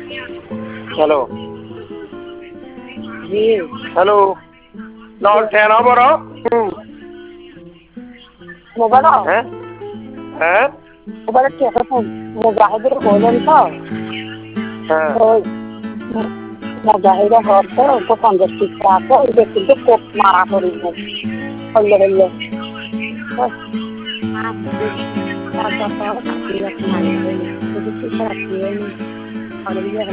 Hello जी। Hello not टेना बरो mobile हैं हैं मोबाइल कैसे फोन मुजाहिद बोलन तो हाँ मुजाहिद होते उनको संगति कराते देखिए तो कोप मारा पड़ी है हल्ले हल्ले बस आप भी आप तो काफी रखना है तो किसी तरह की है और ये